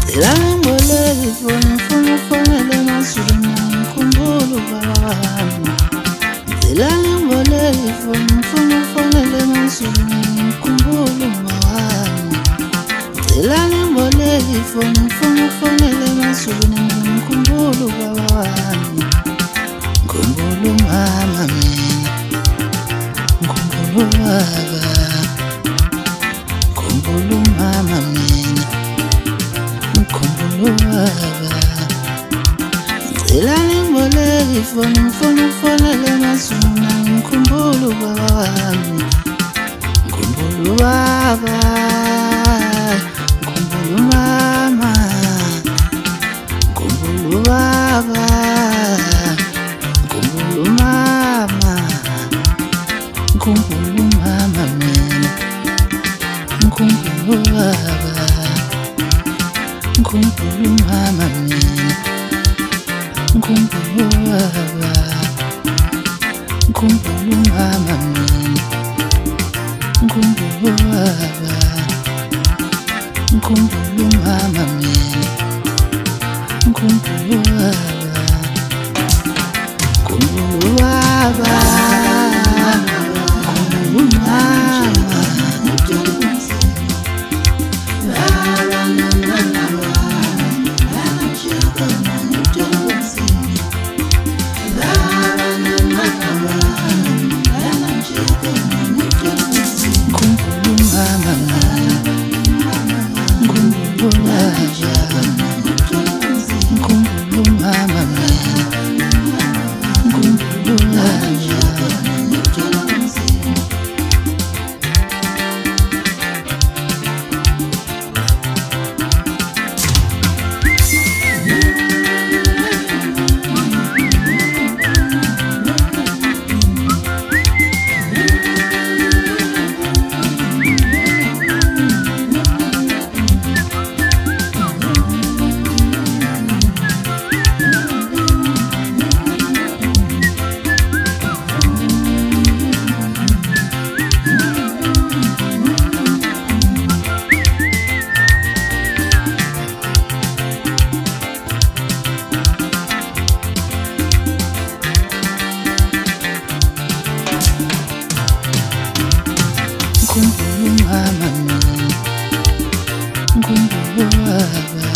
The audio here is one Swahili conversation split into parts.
Elangole fona le masuna kumbulu bawami. Elangole fona le masuna kumbulu bawami. Elangole fona le masuna kumbulu bawami. Kumbulu mama mina, kumbulu baba, kumbulu mama mina. Elangole fona le masuna kumbulu bawami. Kumbulu baba, kumbulu mama, kumbulu baba, kumbulu mama, kumbulu mama mina, kumbulu baba, kumbulu mama mina, kumbulu baba, kumbulu mama mina, kumbulu baba, kumbulu mama mina, kumbulu baba, kumbulu baba, kumbulu mama. Kumbulu mama mina, kumbulu baba,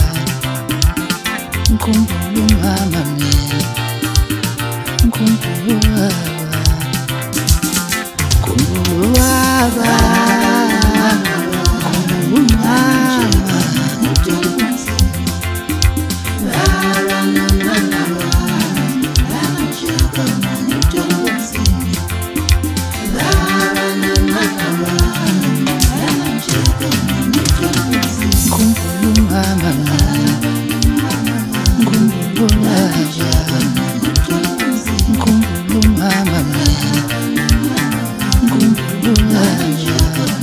kumbulu mama mina, kumbulu baba, kumbulu baba, kumbulu mama. Kumbulu mama mina, kumbulu baba, kumbulu mama.